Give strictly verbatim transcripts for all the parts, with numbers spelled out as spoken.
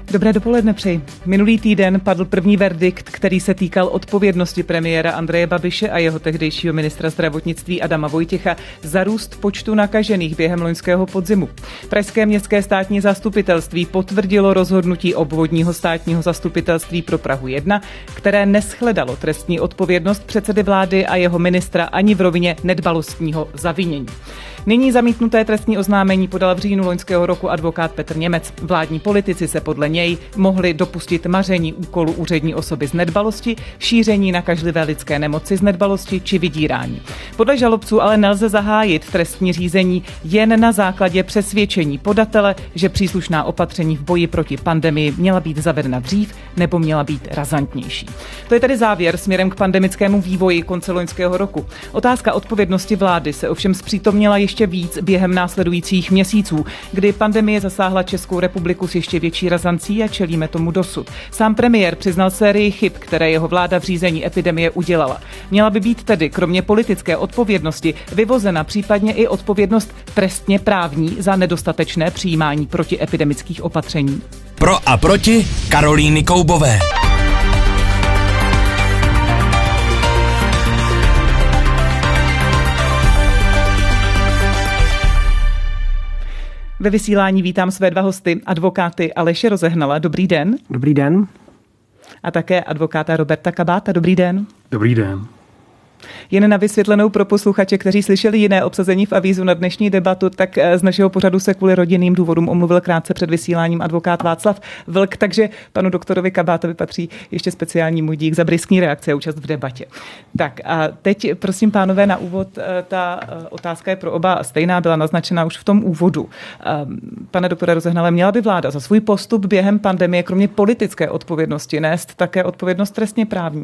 Dobré dopoledne přeji. Minulý týden padl první verdikt, který se týkal odpovědnosti premiéra Andreje Babiše a jeho tehdejšího ministra zdravotnictví Adama Vojtěcha za růst počtu nakažených během loňského podzimu. Pražské městské státní zastupitelství potvrdilo rozhodnutí obvodního státního zastupitelství pro Prahu jedna, které neshledalo trestní odpovědnost předsedy vlády a jeho ministra ani v rovině nedbalostního zavinění. Nyní zamítnuté trestní oznámení podal v říjnu loňského roku advokát Petr Němec. Vládní politici se podle něj mohli dopustit maření úkolu úřední osoby z nedbalosti, šíření nakažlivé lidské nemoci z nedbalosti či vydírání. Podle žalobců ale nelze zahájit trestní řízení jen na základě přesvědčení podatele, že příslušná opatření v boji proti pandemii měla být zavedena dřív nebo měla být razantnější. To je tedy závěr směrem k pandemickému vývoji konce loňského roku. Otázka odpovědnosti vlády se ovšem zpřítomnila ještě víc během následujících měsíců, kdy pandemie zasáhla Českou republiku s ještě větší razancí a čelíme tomu dosud. Sám premiér přiznal sérii chyb, které jeho vláda v řízení epidemie udělala. Měla by být tedy kromě politické odpovědnosti vyvozena případně i odpovědnost trestně právní za nedostatečné přijímání protiepidemických opatření. Pro a proti Karolíny Koubové. Ve vysílání vítám své dva hosty, advokáty Aleše Rozehnala. Dobrý den. Dobrý den. A také advokáta Roberta Kabáta. Dobrý den. Dobrý den. Jen na vysvětlenou pro posluchače, kteří slyšeli jiné obsazení v avízu na dnešní debatu, tak z našeho pořadu se kvůli rodinným důvodům omluvil krátce před vysíláním advokát Václav Vlk, takže panu doktorovi Kabátovi patří ještě speciální můj dík za bryskní reakce a účast v debatě. Tak a teď prosím pánové na úvod, ta otázka je pro oba stejná, byla naznačena už v tom úvodu. Pane doktore Rozehnale, měla by vláda za svůj postup během pandemie kromě politické odpovědnosti nést také odpovědnost trestně právní?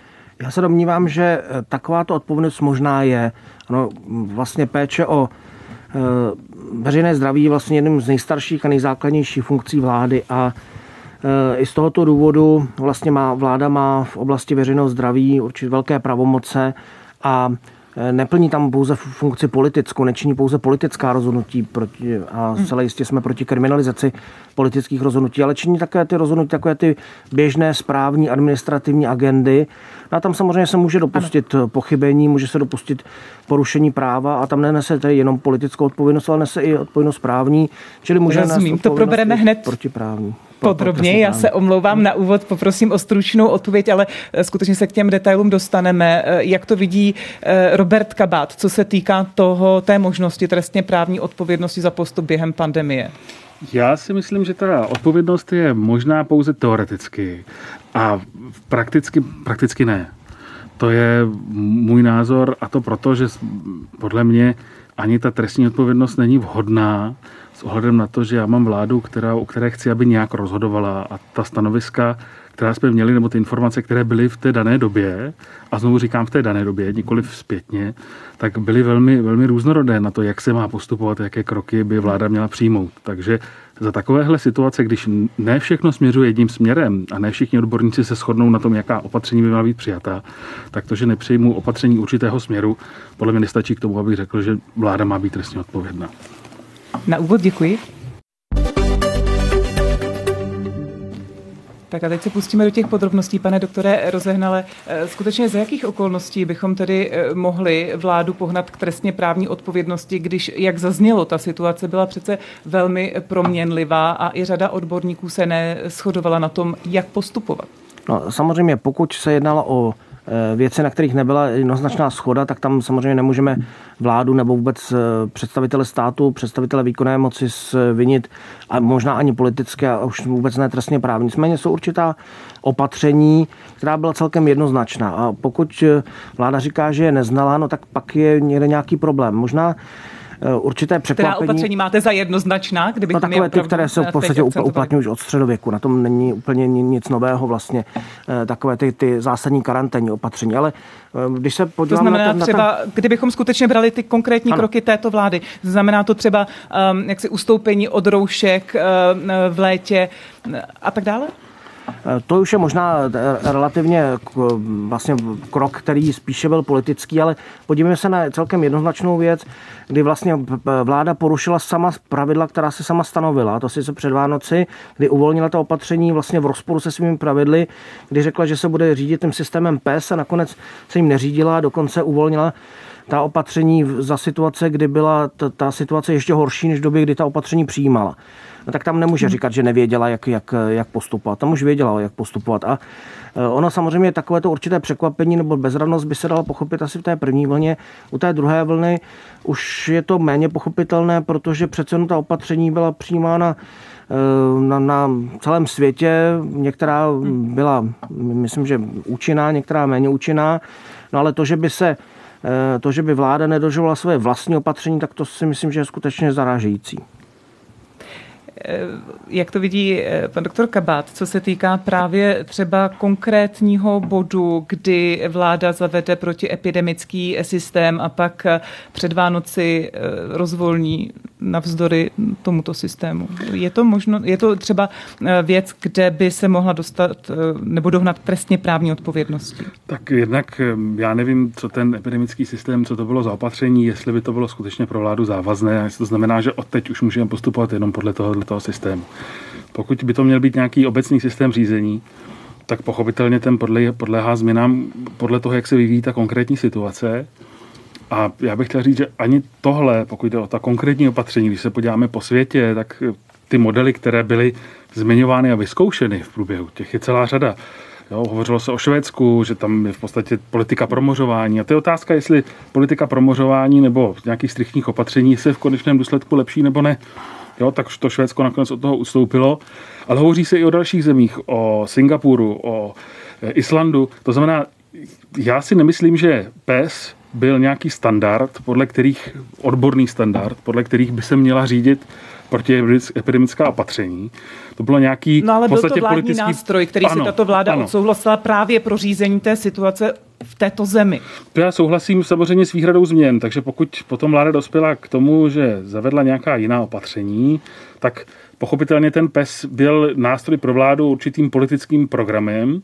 Já se domnívám, že takováto odpovědnost možná je. Ano, vlastně péče o e, veřejné zdraví je vlastně jedním z nejstarších a nejzákladnějších funkcí vlády a e, i z tohoto důvodu vlastně má, vláda má v oblasti veřejného zdraví určitě velké pravomoce a neplní tam pouze funkci politickou, nečiní pouze politická rozhodnutí proti, a zcela jistě jsme proti kriminalizaci politických rozhodnutí, ale činí také ty rozhodnutí, takové ty běžné správní administrativní agendy. No a tam samozřejmě se může dopustit ano. pochybení, může se dopustit porušení práva a tam nenese tedy jenom politickou odpovědnost, ale nese i odpovědnost právní, čili může nést odpovědnost to probereme hned protiprávní. Podrobně, já se omlouvám na úvod, poprosím o stručnou odpověď, ale skutečně se k těm detailům dostaneme. Jak to vidí Robert Kabát, co se týká toho, té možnosti trestně právní odpovědnosti za postup během pandemie? Já si myslím, že ta odpovědnost je možná pouze teoreticky a prakticky, prakticky ne. To je můj názor a to proto, že podle mě ani ta trestní odpovědnost není vhodná s ohledem na to, že já mám vládu, která, o které chci, aby nějak rozhodovala a ta stanoviska, která jsme měli, nebo ty informace, které byly v té dané době, a znovu říkám v té dané době, nikoliv zpětně, tak byly velmi, velmi různorodé na to, jak se má postupovat, jaké kroky by vláda měla přijmout. Takže za takovéhle situace, když ne všechno směřuje jedním směrem a ne všichni odborníci se shodnou na tom, jaká opatření by měla být přijatá, tak to, že nepřijmou opatření určitého směru, podle mě nestačí k tomu, abych řekl, že vláda má být trestně odpovědná. Na úvod děkuji. Tak a teď se pustíme do těch podrobností, pane doktore Rozehnale. Skutečně za jakých okolností bychom tedy mohli vládu pohnat k trestně právní odpovědnosti, když, jak zaznělo, ta situace byla přece velmi proměnlivá a i řada odborníků se neshodovala na tom, jak postupovat? No, samozřejmě, pokud se jednalo o věci, na kterých nebyla jednoznačná shoda, tak tam samozřejmě nemůžeme vládu nebo vůbec představitele státu, představitele výkonné moci vinit a možná ani politické a už vůbec ne trestně právní. Nicméně jsou určitá opatření, která byla celkem jednoznačná a pokud vláda říká, že je neznala, no tak pak je někde nějaký problém. Možná určité překvapení. Která opatření máte za jednoznačná? No takové ty, které se v podstatě uplatňují už od středověku. Na tom není úplně nic nového vlastně. Takové ty, ty zásadní karanténní opatření. Ale když se podíváme... To znamená na třeba, ten... kdybychom skutečně brali ty konkrétní ano. kroky této vlády, znamená to třeba um, jaksi ustoupení od roušek uh, v létě uh, a tak dále? To už je možná relativně vlastně krok, který spíše byl politický, ale podívejme se na celkem jednoznačnou věc, kdy vlastně vláda porušila sama pravidla, která se sama stanovila. To sice před Vánoci, kdy uvolnila ta opatření vlastně v rozporu se svými pravidly, kdy řekla, že se bude řídit tím systémem P E S a nakonec se jim neřídila, dokonce uvolnila ta opatření za situace, kdy byla ta, ta situace ještě horší, než v době, kdy ta opatření přijímala. No tak tam nemůže říkat, že nevěděla, jak, jak, jak postupovat. Tam už věděla, jak postupovat. A ono samozřejmě takovéto určité překvapení nebo bezradnost by se dala pochopit asi v té první vlně. U té druhé vlny už je to méně pochopitelné, protože přece ta opatření byla přijímána na, na celém světě. Některá byla, myslím, že účinná, některá méně účinná. No ale to, že by se to, že by vláda nedodržovala své vlastní opatření, tak to si myslím, že je skutečně zarážející. Jak to vidí pan doktor Kabát, co se týká právě třeba konkrétního bodu, kdy vláda zavede protiepidemický systém a pak před Vánoci rozvolní navzdory tomuto systému? Je to možno, je to třeba věc, kde by se mohla dostat nebo dohnat trestně právní odpovědnosti? Tak jednak já nevím, co ten epidemický systém, co to bylo za opatření, jestli by to bylo skutečně pro vládu závazné, to znamená, že od teď už můžeme postupovat jenom podle toho, toho systému. Pokud by to měl být nějaký obecný systém řízení, tak pochopitelně ten podle, podléhá změnám podle toho, jak se vyvíjí ta konkrétní situace. A já bych chtěl říct, že ani tohle, pokud jde o ta konkrétní opatření, když se podíváme po světě, tak ty modely, které byly zmiňovány a vyzkoušeny v průběhu, těch je celá řada. Jo, hovořilo se o Švédsku, že tam je v podstatě politika promořování. A to je otázka, jestli politika promořování nebo nějakých striktních opatření se v konečném důsledku lepší nebo ne. Jo, tak to Švédsko nakonec od toho ustoupilo. Ale hovoří se i o dalších zemích, o Singapuru, o Islandu. To znamená, já si nemyslím, že P E S byl nějaký standard, podle kterých, odborný standard, podle kterých by se měla řídit protiepidemická opatření. To bylo nějaký no ale v podstatě byl to vládní politický nástroj, který ano, si tato vláda ano. odsouhlasila právě pro řízení té situace v této zemi. To já souhlasím samozřejmě s výhradou změn, takže pokud potom vláda dospěla k tomu, že zavedla nějaká jiná opatření, tak pochopitelně ten P E S byl nástroj pro vládu určitým politickým programem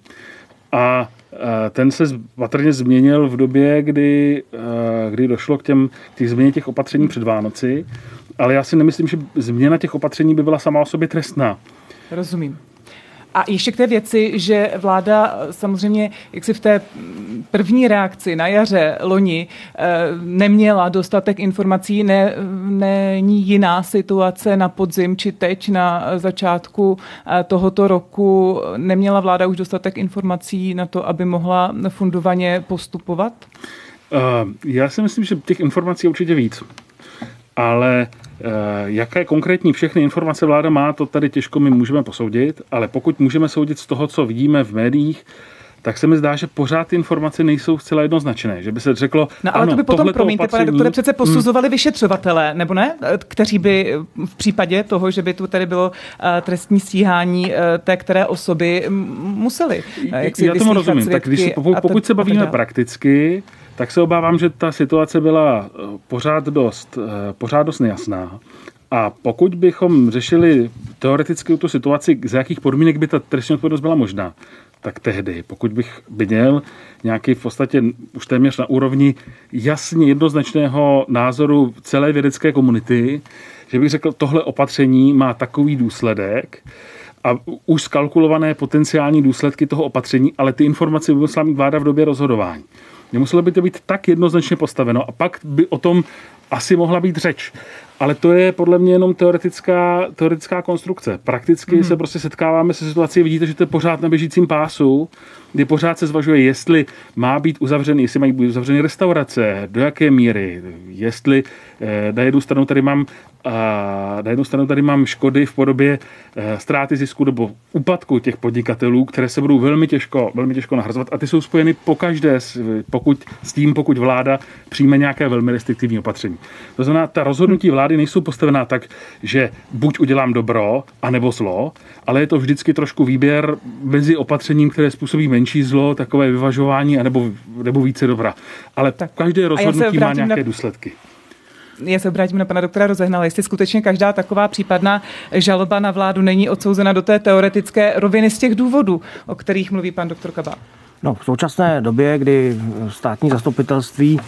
a ten se patrně změnil v době, kdy, kdy došlo k těm k těch změně těch opatření před Vánoci, ale já si nemyslím, že změna těch opatření by byla sama o sobě trestná. Rozumím. A ještě k té věci, že vláda samozřejmě, jak si v té první reakci na jaře loni neměla dostatek informací, ne, není jiná situace na podzim či teď na začátku tohoto roku. Neměla vláda už dostatek informací na to, aby mohla fundovaně postupovat? Já si myslím, že těch informací je určitě víc. Ale jaké konkrétní všechny informace vláda má, to tady těžko my můžeme posoudit, ale pokud můžeme soudit z toho, co vidíme v médiích, tak se mi zdá, že pořád ty informace nejsou zcela jednoznačné. Že by se řeklo, no ale ano, to by potom, promiňte, opatření, pane doktore, přece posuzovali hmm. vyšetřovatelé, nebo ne? Kteří by v případě toho, že by tu tady bylo trestní stíhání té které osoby museli. Jak si Já tomu rozumím. Tak když, pokud se bavíme prakticky, tak se obávám, že ta situace byla pořád dost, pořád dost nejasná. A pokud bychom řešili teoreticky tu situaci, z jakých podmínek by ta trestní odpovědnost byla možná, tak tehdy, pokud bych měl nějaký v podstatě už téměř na úrovni jasně jednoznačného názoru celé vědecké komunity, že bych řekl, tohle opatření má takový důsledek a už skalkulované potenciální důsledky toho opatření, ale ty informace by musela mít vláda v době rozhodování. Nemuselo by to být tak jednoznačně postaveno a pak by o tom asi mohla být řeč. Ale to je podle mě jenom teoretická, teoretická konstrukce. Prakticky mm. se prostě setkáváme se situací, vidíte, že to je pořád na běžícím pásu, kdy pořád se zvažuje, jestli má být uzavřený, jestli mají být uzavřeny restaurace, do jaké míry, jestli eh, na jednu stranu tady mám a na jednu stranu tady mám škody v podobě e, ztráty zisku nebo úpadku těch podnikatelů, které se budou velmi těžko, velmi těžko nahrazovat a ty jsou spojeny pokaždé s, pokud, s tím, pokud vláda přijme nějaké velmi restriktivní opatření. To znamená, ta rozhodnutí vlády nejsou postavená tak, že buď udělám dobro, anebo zlo, ale je to vždycky trošku výběr mezi opatřením, které způsobí menší zlo, takové vyvažování, anebo, nebo více dobra. Ale tak. Každé rozhodnutí má nějaké na... důsledky. Já se obrátím na pana doktora Rozehnala, jestli skutečně každá taková případná žaloba na vládu není odsouzena do té teoretické roviny z těch důvodů, o kterých mluví pan doktor Kabát. No, v současné době, kdy státní zastupitelství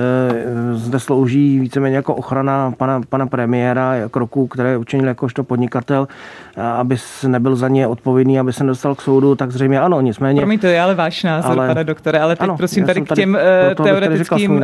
e, zde slouží víceméně jako ochrana pana, pana premiéra kroků, které učinil jakožto podnikatel, aby nebyl za ně odpovědný, aby se nedostal k soudu, tak zřejmě ano, nicméně. Promiň, to je ale váš názor, ale, pane doktore, ale teď ano, prosím tady k těm proto, teoretickým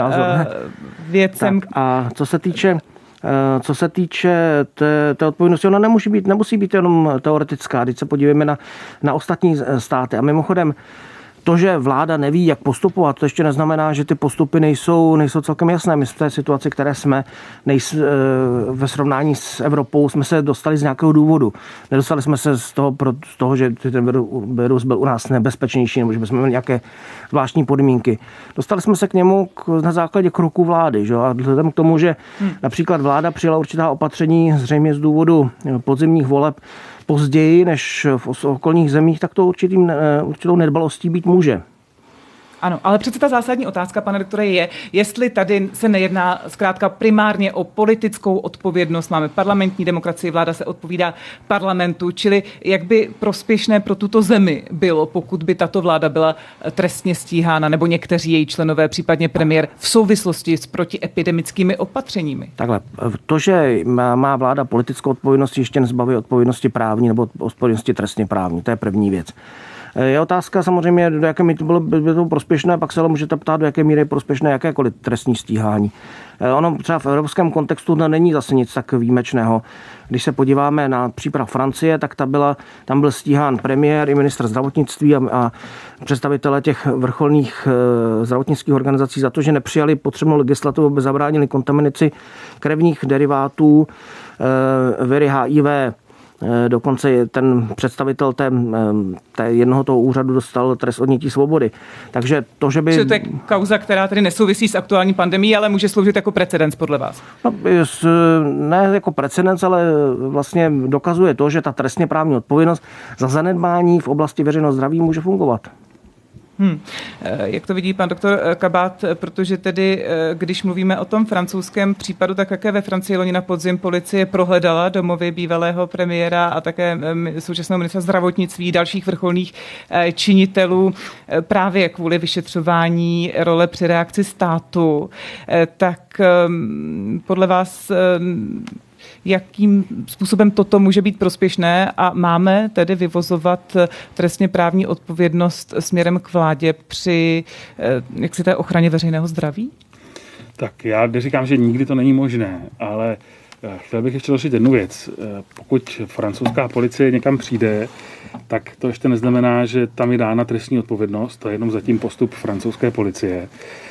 věcem. Tak a co se týče Co se týče té, té odpovědnosti, ona nemusí být, nemusí být jenom teoretická. Když se podíváme na, na ostatní státy. A mimochodem, to, že vláda neví, jak postupovat, to ještě neznamená, že ty postupy nejsou, nejsou celkem jasné. My v té situaci, které jsme nejs, ve srovnání s Evropou, jsme se dostali z nějakého důvodu. Nedostali jsme se z toho, z toho že ten virus byl u nás nebezpečnější, nebo že jsme měli nějaké zvláštní podmínky. Dostali jsme se k němu na základě kroků vlády. Že? A vzhledem k tomu, že hmm. například vláda přijala určitá opatření zřejmě z důvodu podzimních voleb později než v okolních zemích, tak to určitým, určitou nedbalostí být může. Ano, ale přece ta zásadní otázka, pane doktore, je, jestli tady se nejedná zkrátka primárně o politickou odpovědnost. Máme parlamentní demokracii, vláda se odpovídá parlamentu, čili jak by prospěšné pro tuto zemi bylo, pokud by tato vláda byla trestně stíhána, nebo někteří její členové, případně premiér, v souvislosti s protiepidemickými opatřeními. Takhle, to, že má vláda politickou odpovědnost, ještě nezbaví odpovědnosti právní nebo odpovědnosti trestně právní, to je první věc. Je otázka samozřejmě, do jaké míry to bylo by to prospěšné, pak se ale můžete ptát, do jaké míry je prospěšné jakékoliv trestní stíhání. Ono třeba v evropském kontextu to není zase nic tak výjimečného. Když se podíváme na příprav Francie, tak ta byla, tam byl stíhán premiér i ministr zdravotnictví a, a představitelé těch vrcholných e, zdravotnických organizací za to, že nepřijali potřebnou legislativu, aby zabránili kontaminaci krevních derivátů e, viry H I V. Dokonce ten představitel té, té jednoho toho úřadu dostal trest odnětí svobody. Takže to, že by... To je kauza, která tedy nesouvisí s aktuální pandemií, ale může sloužit jako precedens podle vás? No, ne jako precedens, ale vlastně dokazuje to, že ta trestně právní odpovědnost za zanedbání v oblasti veřejného zdraví může fungovat. Hmm. Jak to vidí pan doktor Kabát, protože tedy, když mluvíme o tom francouzském případu, tak také ve Francii loni na podzim policie prohledala domovy bývalého premiéra a také současného ministra zdravotnictví, dalších vrcholných činitelů právě kvůli vyšetřování role při reakci státu. Tak podle vás jakým způsobem toto může být prospěšné a máme tedy vyvozovat trestně právní odpovědnost směrem k vládě při jak si té ochraně veřejného zdraví? Tak já neříkám, že nikdy to není možné, ale chtěl bych ještě došit jednu věc. Pokud francouzská policie někam přijde, tak to ještě neznamená, že tam je dána trestní odpovědnost, to je jenom zatím postup francouzské policie.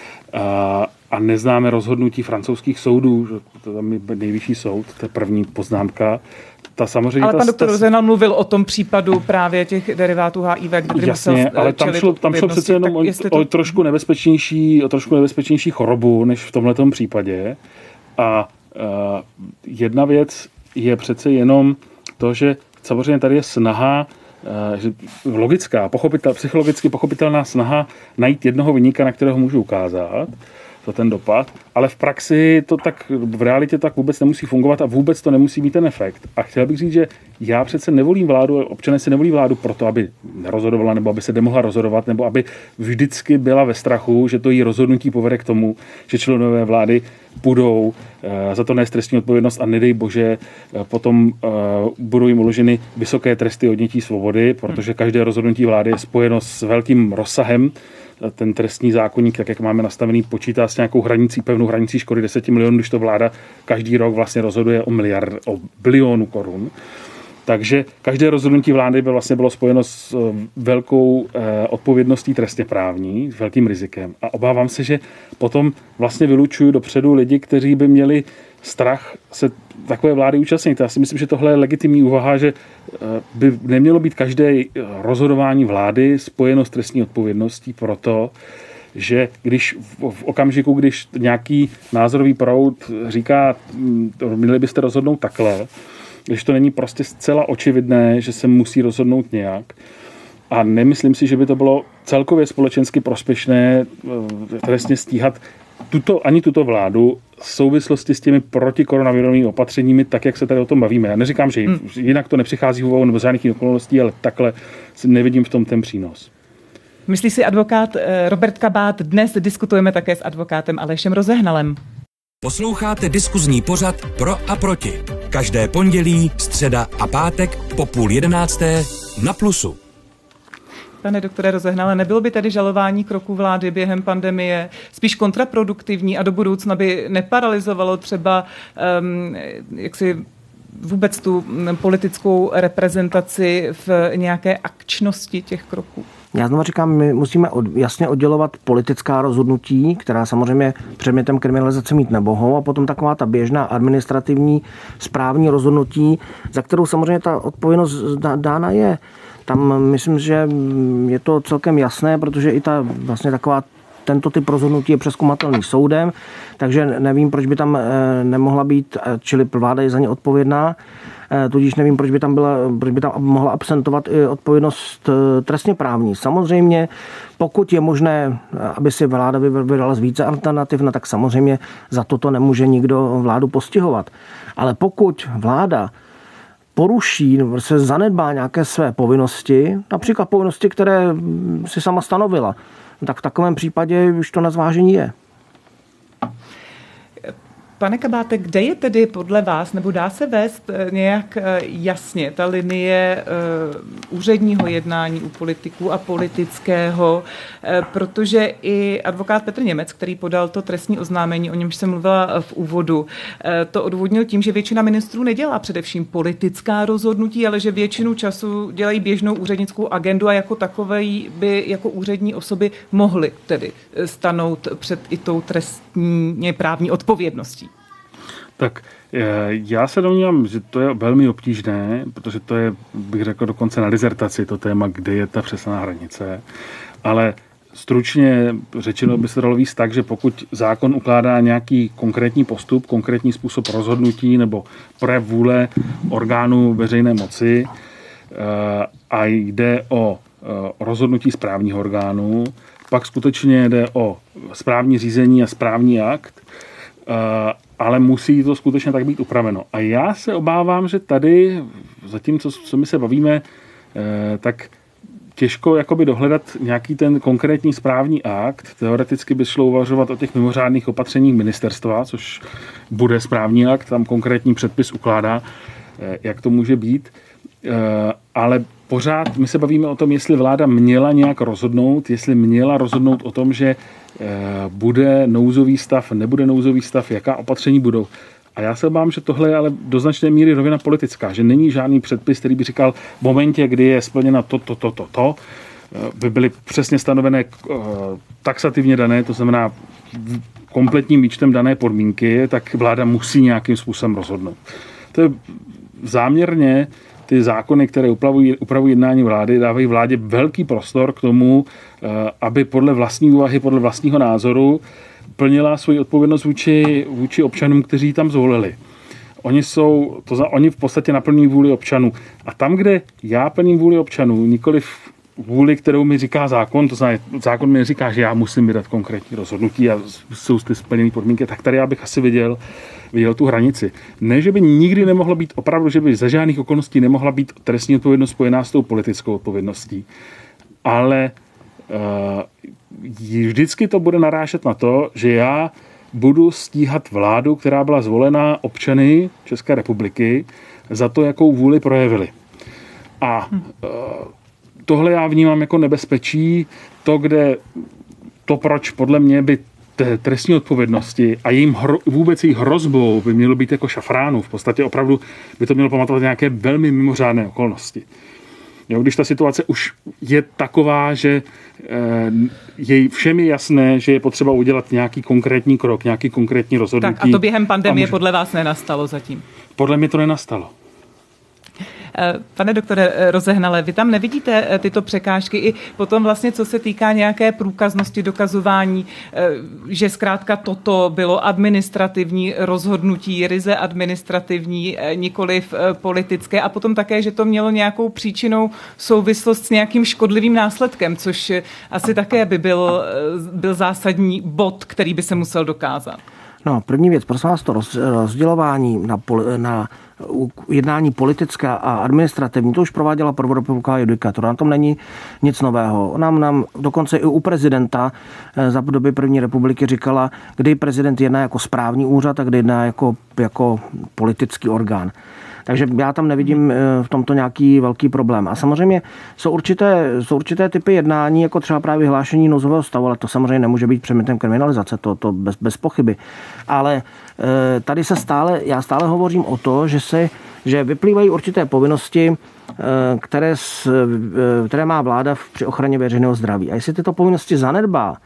A, a neznáme rozhodnutí francouzských soudů, že to tam je nejvyšší soud, to je první poznámka. Ta samozřejmě ale ta, pan doktor ta, Rozehnal mluvil o tom případu právě těch derivátů H I V, kde jasně, ale tam šlo, tam šlo přece jenom o, to... o trošku nebezpečnější, o trošku nebezpečnější chorobu, než v tomhletom případě. A uh, jedna věc je přece jenom to, že samozřejmě tady je snaha, že logická, pochopitel, psychologicky pochopitelná snaha najít jednoho viníka, na kterého můžu ukázat za ten dopad, ale v praxi to tak, v realitě tak vůbec nemusí fungovat a vůbec to nemusí mít ten efekt. A chtěl bych říct, že já přece nevolím vládu, občané si nevolí vládu proto, aby nerozhodovala, nebo aby se nemohla rozhodovat, nebo aby vždycky byla ve strachu, že to její rozhodnutí povede k tomu, že členové vlády budou za to nést trestní odpovědnost a nedej bože, potom budou jim uloženy vysoké tresty odnětí svobody, protože každé rozhodnutí vlády je spojeno s velkým rozsahem. Ten trestní zákoník, tak jak máme nastavený, počítá s nějakou hranicí, pevnou hranicí škody deset milionů, když to vláda každý rok vlastně rozhoduje o miliard, o bilionu korun. Takže každé rozhodnutí vlády by vlastně bylo spojeno s velkou eh, odpovědností trestně právní, s velkým rizikem. A obávám se, že potom vlastně vylučuju dopředu lidi, kteří by měli strach se takové vlády účastnit. Já si myslím, že tohle je legitimní úvaha, že by nemělo být každé rozhodování vlády spojeno s trestní odpovědností proto, že když v okamžiku, když nějaký názorový proud říká, měli byste rozhodnout takhle, když to není prostě zcela očividné, že se musí rozhodnout nějak. A nemyslím si, že by to bylo celkově společensky prospěšné trestně stíhat tuto, ani tuto vládu v souvislosti s těmi protikoronavirovými opatřeními, tak jak se tady o tom bavíme. Já neříkám, že hmm. jinak to nepřichází v úvahu nebo z žádných okolností, ale takhle nevidím v tom ten přínos. Myslí si advokát Robert Kabát. Dnes diskutujeme také s advokátem Alešem Rozehnalem. Posloucháte diskuzní pořad Pro a proti. Každé pondělí, středa a pátek po půl jedenácté na Plusu. Pane doktore Rozehnale, nebylo by tedy žalování kroků vlády během pandemie spíš kontraproduktivní a do budoucna by neparalyzovalo třeba um, jaksi vůbec tu politickou reprezentaci v nějaké akčnosti těch kroků? Já znovu říkám, my musíme od, jasně oddělovat politická rozhodnutí, která samozřejmě předmětem kriminalizace mít nemohou, a potom taková ta běžná administrativní správní rozhodnutí, za kterou samozřejmě ta odpovědnost dána je. Tam myslím, že je to celkem jasné, protože i ta vlastně taková tento typ rozhodnutí je přezkoumatelný soudem, takže nevím, proč by tam nemohla být, čili vláda je za ně odpovědná, tudíž nevím, proč by tam byla, proč by tam mohla absentovat i odpovědnost trestně právní. Samozřejmě, pokud je možné, aby si vláda vydala z více alternativ, no tak samozřejmě za toto nemůže nikdo vládu postihovat. Ale pokud vláda poruší, se zanedbá nějaké své povinnosti, například povinnosti, které si sama stanovila, tak v takovém případě už to na zvážení je. Pane Kabáte, kde je tedy podle vás, nebo dá se vést nějak jasně ta linie uh, úředního jednání u politiků a politického, uh, protože i advokát Petr Němec, který podal to trestní oznámení, o němž jsem mluvila v úvodu, uh, to odůvodnil tím, že většina ministrů nedělá především politická rozhodnutí, ale že většinu času dělají běžnou úřednickou agendu a jako takové by jako úřední osoby mohly tedy stanout před i tou trestní právní odpovědností. Tak já se domnívám, že to je velmi obtížné, protože to je, bych řekl, dokonce na dizertaci to téma, kde je ta přesná hranice. Ale stručně řečeno by se dalo víc tak, že pokud zákon ukládá nějaký konkrétní postup, konkrétní způsob rozhodnutí nebo projev vůle orgánů veřejné moci a jde o rozhodnutí správního orgánu, pak skutečně jde o správní řízení a správní akt, ale musí to skutečně tak být upraveno. A já se obávám, že tady, zatímco co my se bavíme, tak těžko jakoby dohledat nějaký ten konkrétní správní akt. Teoreticky by šlo uvažovat o těch mimořádných opatřeních ministerstva, což bude správní akt, tam konkrétní předpis ukládá, jak to může být. Ale pořád my se bavíme o tom, jestli vláda měla nějak rozhodnout, jestli měla rozhodnout o tom, že bude nouzový stav, nebude nouzový stav, jaká opatření budou. A já se obávám, že tohle je ale do značné míry rovina politická, že není žádný předpis, který by říkal, v momentě, kdy je splněna to, to, to, to, to, by byly přesně stanovené taxativně dané, to znamená kompletním výčtem dané podmínky, tak vláda musí nějakým způsobem rozhodnout. To je záměrně ty zákony, které upravují, upravují jednání vlády, dávají vládě velký prostor k tomu, aby podle vlastní úvahy, podle vlastního názoru plnila svoji odpovědnost vůči, vůči občanům, kteří tam zvolili. Oni jsou, to za, oni v podstatě naplňují vůli občanů. A tam, kde já plním vůli občanů, nikoliv vůli, kterou mi říká zákon, to znamená, zákon mi říká, že já musím vydat konkrétní rozhodnutí a jsou ty splněné podmínky, tak tady já bych asi viděl, viděl tu hranici. Ne, že by nikdy nemohlo být opravdu, že by za žádných okolností nemohla být trestní odpovědnost spojená s tou politickou odpovědností. Ale uh, vždycky to bude narážet na to, že já budu stíhat vládu, která byla zvolena občany České republiky za to, jakou vůli projevili. A uh, tohle já vnímám jako nebezpečí, to, kde to, proč podle mě by trestní odpovědnosti a jejím hro, vůbec její hrozbou by mělo být jako šafránu. V podstatě opravdu by to mělo pamatovat nějaké velmi mimořádné okolnosti. Jo, když ta situace už je taková, že e, jej všem je jasné, že je potřeba udělat nějaký konkrétní krok, nějaký konkrétní rozhodnutí. Tak a to během pandemie může... podle vás nenastalo zatím? Podle mě to nenastalo. Pane doktore Rozehnale, vy tam nevidíte tyto překážky i potom vlastně, co se týká nějaké průkaznosti, dokazování, že zkrátka toto bylo administrativní rozhodnutí, ryze administrativní, nikoliv politické a potom také, že to mělo nějakou příčinou souvislost s nějakým škodlivým následkem, což asi také by byl, byl zásadní bod, který by se musel dokázat. No, první věc, prosím vás, to rozdělování na, na jednání politické a administrativní, to už prováděla prvorepubliková judikatura, na tom není nic nového. Ona nám dokonce i u prezidenta za doby první republiky říkala, kdy prezident jedná jako správní úřad a kdy jedná jako, jako politický orgán. Takže já tam nevidím v tomto nějaký velký problém. A samozřejmě jsou určité, jsou určité typy jednání, jako třeba právě vyhlášení nouzového stavu, ale to samozřejmě nemůže být předmětem kriminalizace, to, to bez, bez pochyby. Ale tady se stále, já stále hovořím o to, že, se, že vyplývají určité povinnosti, které, které má vláda při ochraně veřejného zdraví. A jestli tyto povinnosti zanedbá,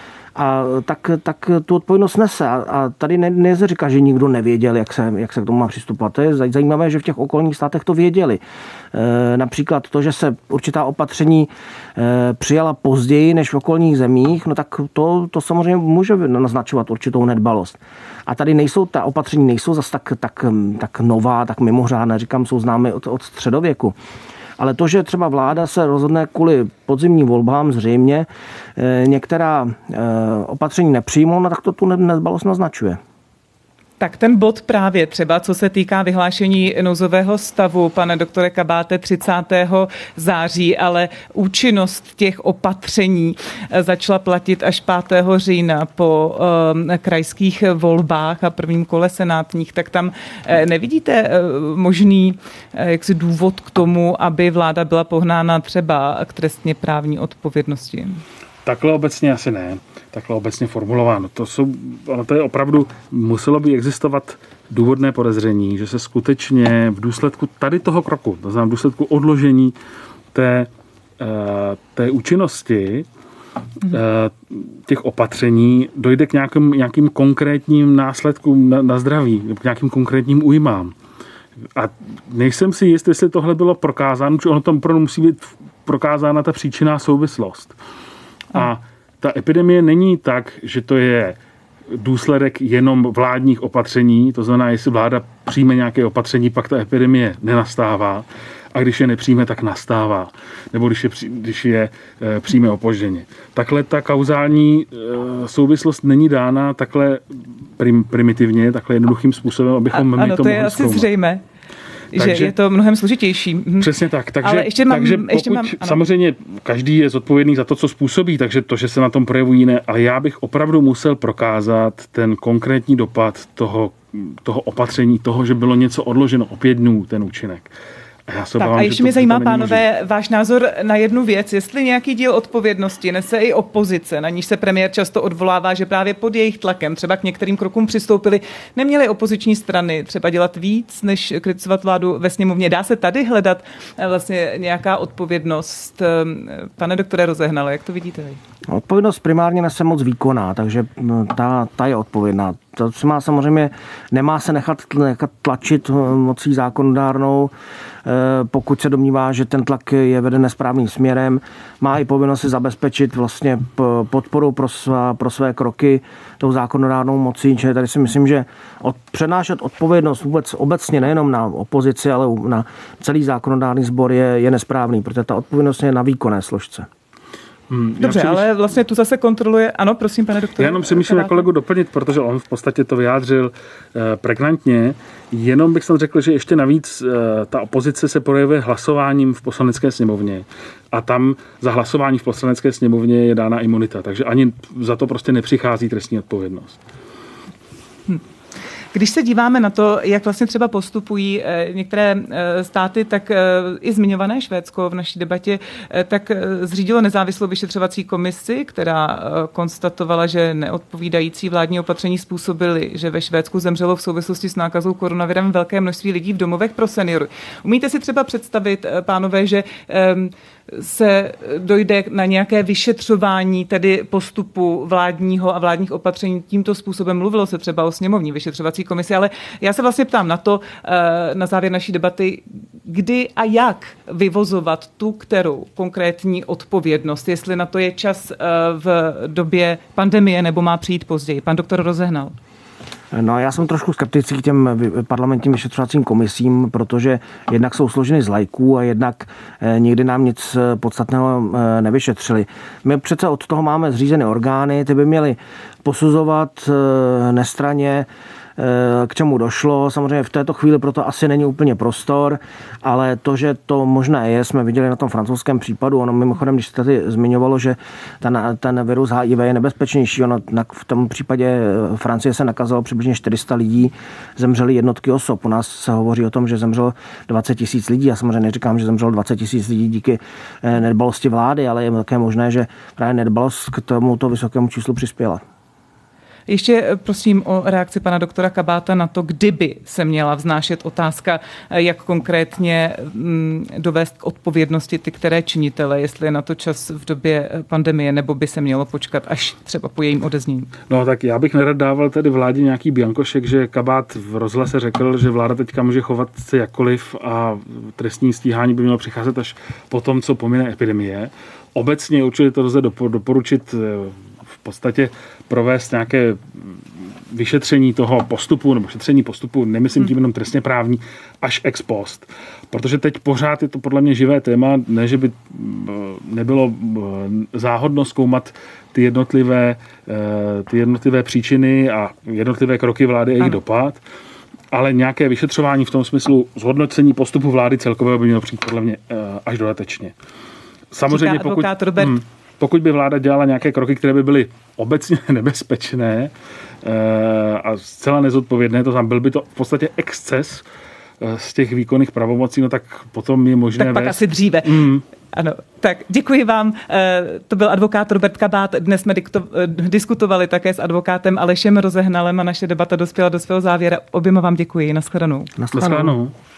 a tak, tak tu odpovědnost nese. A, a tady ne, ne se říká, že nikdo nevěděl, jak se, jak se k tomu má přistupovat. To je zajímavé, že v těch okolních státech to věděli. E, například to, že se určitá opatření e, přijala později než v okolních zemích, no tak to, to samozřejmě může naznačovat určitou nedbalost. A tady nejsou, ta opatření nejsou zas tak, tak, tak nová, tak mimořádná, říkám, jsou známy od, od středověku. Ale to, že třeba vláda se rozhodne kvůli podzimním volbám zřejmě některá opatření nepřijmou, no tak to tu nedbalost naznačuje. Tak ten bod právě třeba, co se týká vyhlášení nouzového stavu, pane doktore Kabáte, třicátého září, ale účinnost těch opatření začala platit až pátého října po um, krajských volbách a prvním kole senátních, tak tam eh, nevidíte eh, možný eh, jaksi důvod k tomu, aby vláda byla pohnána třeba k trestně právní odpovědnosti? Takhle obecně asi ne. Takhle obecně formulováno. To, jsou, ono to je opravdu, muselo by existovat důvodné podezření, že se skutečně v důsledku tady toho kroku, to znamená v důsledku odložení té, té účinnosti těch opatření, dojde k nějakým, nějakým konkrétním následkům na, na zdraví, k nějakým konkrétním újmám. A nejsem si jist, jestli tohle bylo prokázáno, protože ono tam opravdu musí být prokázána ta příčinná souvislost. A ta epidemie není tak, že to je důsledek jenom vládních opatření, to znamená, jestli vláda přijme nějaké opatření, pak ta epidemie nenastává a když je nepřijme, tak nastává. Nebo když je, když je e, přijme opožděně. Takhle ta kauzální e, souvislost není dána takhle prim, primitivně, takhle jednoduchým způsobem, abychom my ano, to mohli mohli Ano, to je asi zřejmé. Takže, že je to mnohem složitější. Přesně tak. Takže, ale ještě mám, takže pokud, ještě mám, samozřejmě každý je zodpovědný za to, co způsobí, takže to, že se na tom projevují jiné, ale já bych opravdu musel prokázat ten konkrétní dopad toho, toho opatření, toho, že bylo něco odloženo o pět dnů, ten účinek. A, já se tak bávám, a ještě to, mě zajímá, to pánové, možný. váš názor na jednu věc. Jestli nějaký díl odpovědnosti nese i opozice, na níž se premiér často odvolává, že právě pod jejich tlakem třeba k některým krokům přistoupili, neměly opoziční strany třeba dělat víc, než kritizovat vládu ve sněmovně. Dá se tady hledat vlastně nějaká odpovědnost? Pane doktore Rozehnale, jak to vidíte vy? Odpovědnost primárně nese moc výkonná, takže ta, ta je odpovědná. To se má samozřejmě, nemá se nechat, nechat tlačit mocí zákonodárnou, pokud se domnívá, že ten tlak je veden nesprávným směrem. Má i povinnost si zabezpečit vlastně podporu pro, svá, pro své kroky tou zákonodárnou mocí. Čili tady si myslím, že od, přenášet odpovědnost vůbec obecně nejenom na opozici, ale na celý zákonodárný sbor je, je nesprávný, protože ta odpovědnost je na výkonné složce. Hmm, Dobře, přemýšlím, ale vlastně tu zase kontroluje. Ano, prosím, pane doktore. Já jenom si myslím na kolegu doplnit, protože on v podstatě to vyjádřil eh, pregnantně. Jenom bych jsem řekl, že ještě navíc eh, ta opozice se projevuje hlasováním v poslanecké sněmovně. A tam za hlasování v poslanecké sněmovně je dána imunita. Takže ani za to prostě nepřichází trestní odpovědnost. Hm. Když se díváme na to, jak vlastně třeba postupují některé státy, tak i zmiňované Švédsko v naší debatě, tak zřídilo nezávislou vyšetřovací komisi, která konstatovala, že neodpovídající vládní opatření způsobily, že ve Švédsku zemřelo v souvislosti s nákazou koronavirem velké množství lidí v domovech pro seniory. Umíte si třeba představit, pánové, že se dojde na nějaké vyšetřování, tedy postupu vládního a vládních opatření tímto způsobem? Mluvilo se třeba o sněmovní vyšetřovací vyšetřovací komisi, ale já se vlastně ptám na to, na závěr naší debaty, kdy a jak vyvozovat tu, kterou konkrétní odpovědnost, jestli na to je čas v době pandemie nebo má přijít později. Pan doktor Rozehnal. No, já jsem trošku skeptický k těm parlamentním vyšetřovacím komisím, protože jednak jsou složeny z laiků a jednak nikdy nám nic podstatného nevyšetřili. My přece od toho máme zřízené orgány, ty by měly posuzovat nestranně, k čemu došlo. Samozřejmě v této chvíli proto asi není úplně prostor, ale to, že to možné je, jsme viděli na tom francouzském případu. Ono mimochodem, když se tady zmiňovalo, že ten, ten virus H I V je nebezpečnější, ono v tom případě Francie se nakazilo přibližně čtyři sta lidí, zemřeli jednotky osob. U nás se hovoří o tom, že zemřelo dvacet tisíc lidí. Já samozřejmě neříkám, že zemřelo dvacet tisíc lidí díky nedbalosti vlády, ale je také možné, že právě nedbalost k tomuto vysokému číslu přispěla. Ještě prosím o reakci pana doktora Kabáta na to, kdyby se měla vznášet otázka, jak konkrétně dovést k odpovědnosti ty, které činitele, jestli je na to čas v době pandemie, nebo by se mělo počkat až třeba po jejím odeznění. No tak já bych nerad dával tedy vládě nějaký biankošek, že Kabát v rozhlase řekl, že vláda teďka může chovat se jakkoliv a trestní stíhání by mělo přicházet až po tom, co pomine epidemie. Obecně určitě to lze doporučit v podstatě provést nějaké vyšetření toho postupu, nebo šetření postupu, nemyslím tím jenom trestně právní, až ex post. Protože teď pořád je to podle mě živé téma, ne, že by nebylo záhodno zkoumat ty jednotlivé, ty jednotlivé příčiny a jednotlivé kroky vlády a jejich dopad, ale nějaké vyšetřování v tom smyslu zhodnocení postupu vlády celkového by mělo přijít podle mě až dodatečně. Samozřejmě pokud... Hmm, Pokud by vláda dělala nějaké kroky, které by byly obecně nebezpečné a zcela nezodpovědné, to tam byl by to v podstatě exces z těch výkonných pravomocí, no tak potom je možné tak pak vést. asi dříve. Mm. Ano, tak děkuji vám. To byl advokát Robert Kabát. Dnes jsme diskutovali také s advokátem Alešem Rozehnalem a naše debata dospěla do svého závěru. Oběma vám děkuji. Naschledanou. Naschledanou.